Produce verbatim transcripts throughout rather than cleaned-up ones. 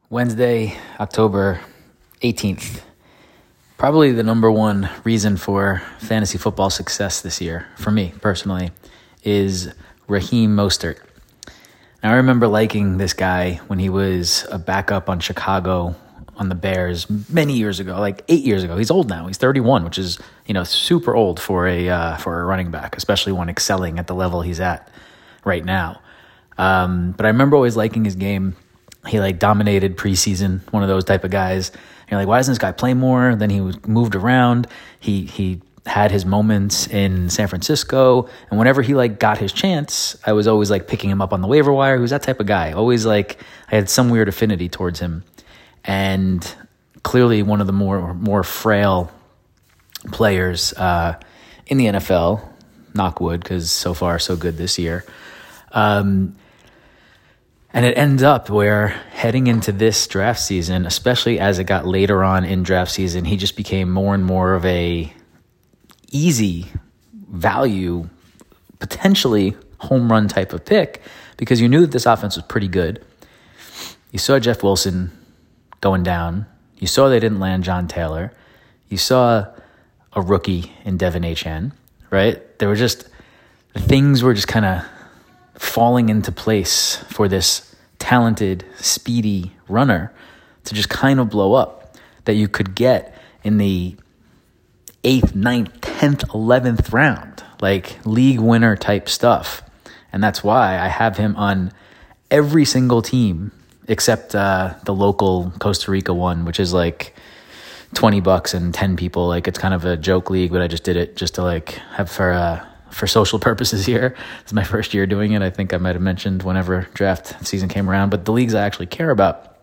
Wednesday, October eighteenth. Probably the number one reason for fantasy football success this year, for me personally, is Raheem Mostert. Now, I remember liking this guy when he was a backup on Chicago on the Bears many years ago, like eight years ago. He's old now. He's thirty-one, which is, you know, super old for a uh, for a running back, especially when excelling at the level he's at right now. Um, but I remember always liking his game. He like dominated preseason, one of those type of guys. And you're like, why doesn't this guy play more? Then he was moved around. He he had his moments in San Francisco, and whenever he like got his chance, I was always like picking him up on the waiver wire. He was that type of guy. Always like I had some weird affinity towards him, and clearly one of the more more frail players uh, in the N F L. Knock wood, because so far so good this year. Um, And it ends up where heading into this draft season, especially as it got later on in draft season, he just became more and more of a easy value, potentially home run type of pick, because you knew that this offense was pretty good. You saw Jeff Wilson going down. You saw they didn't land John Taylor. You saw a rookie in Devin Achane, right? There were just, things were just kind of falling into place for this talented, speedy runner to just kind of blow up that you could get in the eighth, ninth, tenth, eleventh round, like league winner type stuff. And that's why I have him on every single team except uh, the local Costa Rica one, which is like twenty bucks and ten people. Like it's kind of a joke league, but I just did it just to like have for uh, for social purposes here. This is my first year doing it. I think I might have mentioned whenever draft season came around, but the leagues I actually care about,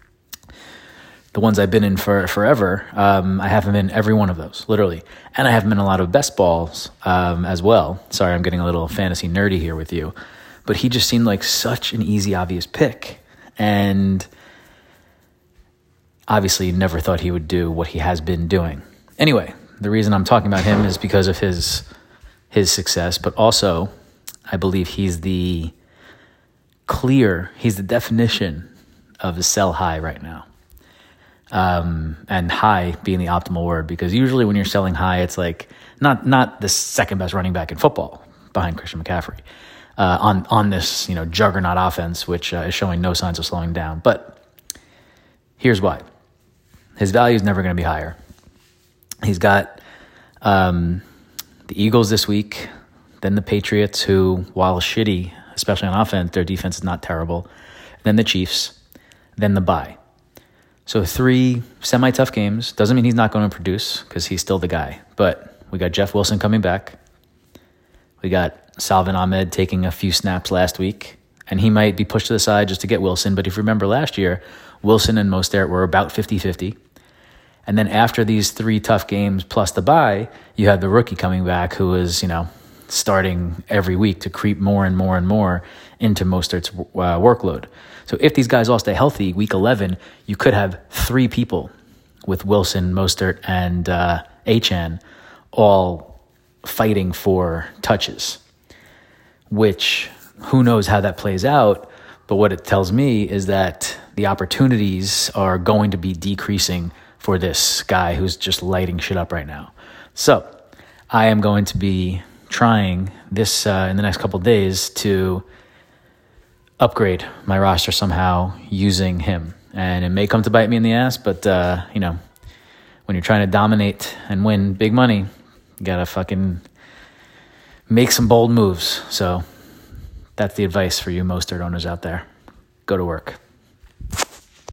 the ones I've been in for forever, um, I have him in every one of those, literally. And I have him in a lot of best balls um, as well. Sorry, I'm getting a little fantasy nerdy here with you, but he just seemed like such an easy, obvious pick. And obviously never thought he would do what he has been doing. Anyway, the reason I'm talking about him is because of his his success, but also I believe he's the clear, he's the definition of a sell high right now. Um, and high being the optimal word, because usually when you're selling high, it's like not not the second best running back in football behind Christian McCaffrey uh, on on this you know juggernaut offense, which uh, is showing no signs of slowing down. But here's why: his value is never going to be higher. He's got um, the Eagles this week, then the Patriots, who, while shitty, especially on offense, their defense is not terrible, then the Chiefs, then the bye. So three semi-tough games. Doesn't mean he's not going to produce, because he's still the guy. But we got Jeff Wilson coming back. We got Salvon Ahmed taking a few snaps last week, and he might be pushed to the side just to get Wilson. But if you remember last year, Wilson and Mostert were about fifty-fifty. And then after these three tough games plus the bye, you had the rookie coming back who was, you know, starting every week to creep more and more and more into Mostert's uh, workload. So if these guys all stay healthy, week eleven, you could have three people with Wilson, Mostert, and uh, Achane all fighting for touches, which who knows how that plays out. But what it tells me is that the opportunities are going to be decreasing for this guy who's just lighting shit up right now. So I am going to be trying this uh, in the next couple of days to upgrade my roster somehow using him. And it may come to bite me in the ass, but, uh, you know, when you're trying to dominate and win big money, you got to fucking make some bold moves. So that's the advice for you Mostert owners out there. Go to work.